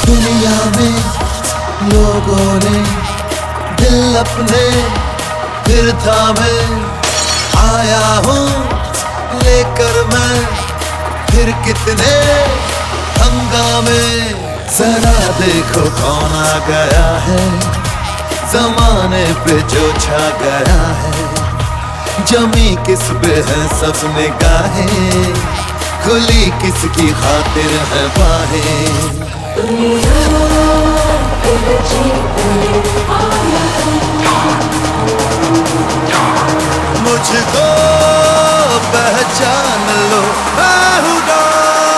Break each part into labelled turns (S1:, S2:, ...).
S1: दुनिया में लोगों ने दिल अपने फिर थामे, आया हूँ लेकर मैं फिर कितने हंगामे। जरा देखो कौन आ गया है, जमाने पे जो छा गया है। जमी किस पे है सब निगाहें, खुली किसकी खातिर है बाहें। मुझको पहचान लो, मैं हूँ डॉन।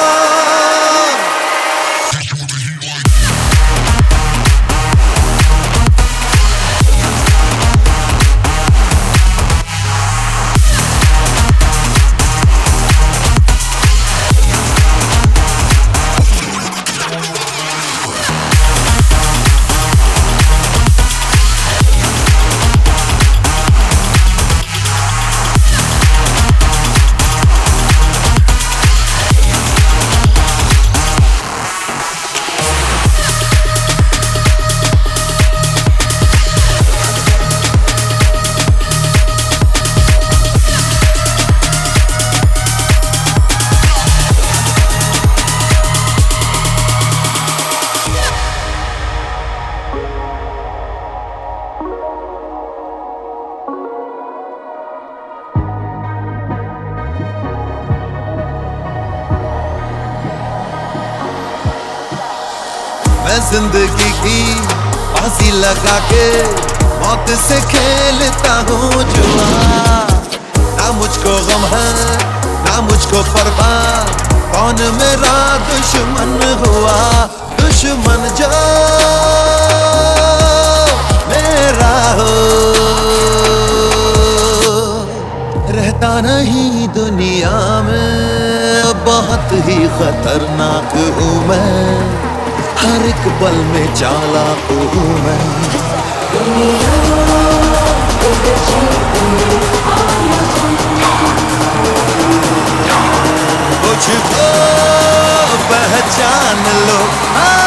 S1: मैं जिंदगी की फांसी लगा के मौत से खेलता हूँ जुआ। ना मुझको गम है ना मुझको परवाह, कौन मेरा दुश्मन हुआ। दुश्मन जो मेरा हो, रहता नहीं दुनिया में, बहुत ही खतरनाक हूँ मैं। हर एक पल में चालाक हूँ मैं। मुझको पहचान लो।